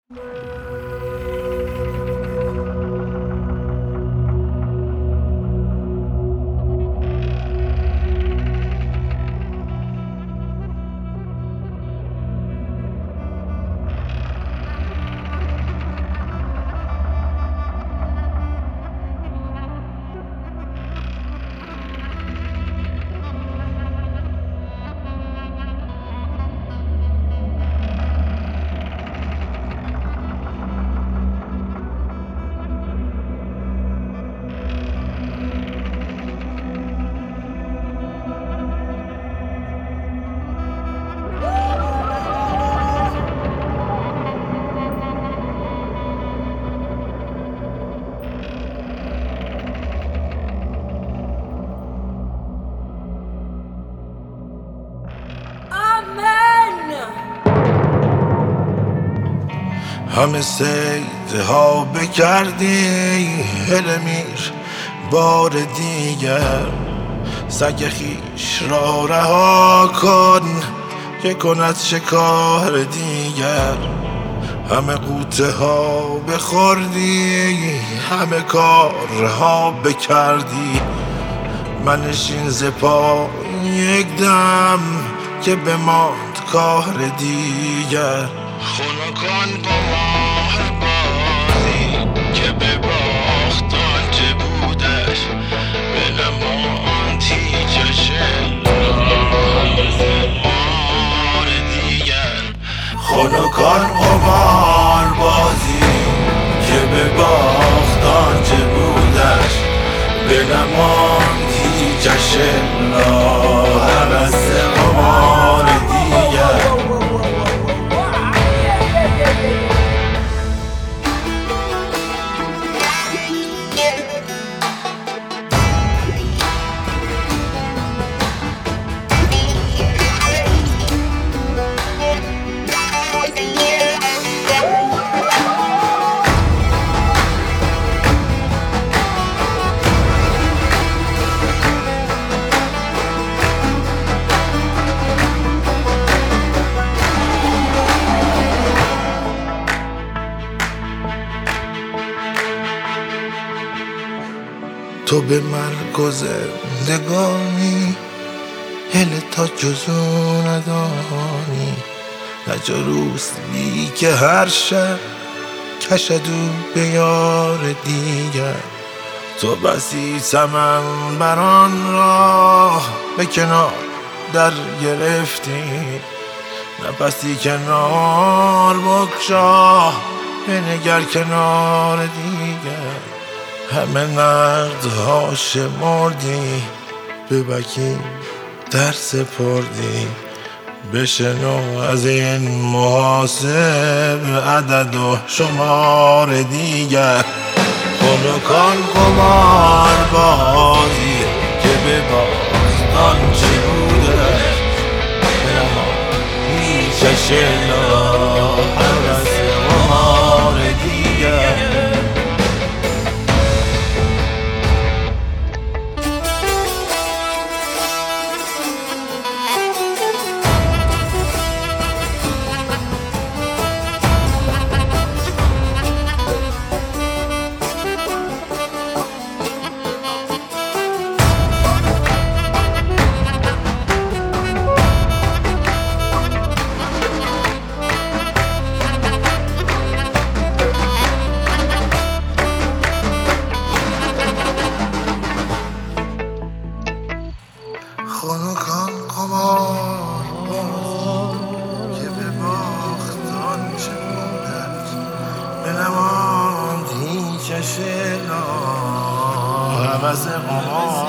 همه سیده ها بکردی هلمیر بار دیگر، سگ خیش را رها کن که کند شکار دیگر. همه قوطه ها بخوردی، همه کارها بکردی، منشین ز پا یک دم که بماند کار دیگر. خنکان قمار بازی که به باخت آنچه بودش، بنماند هیچش مار دیگر. خنکان قمار بازی که به باخت آنچه بودش، بنماند هیچش هوس قمار دیگر. تو به مرگ و زندگانی هل تا جزو ندانی، نجا روسبی که هر شب کشدو به یار دیگر. تو بسی سمن بران راه به کنار در گرفتی، نفسی کنار بگشا بنگر کنار دیگر. همه نقدها شمردی به وکیل در سپردی، بشنو از این محاسب عدد و شمار دیگر. خنکان قمار بازی که به باخت آنچه بوده، بنماند هیچش هوس قمار دیگر. خنکان قمار که به باخت آنچه بودش، بنماند هیچش هوس قمار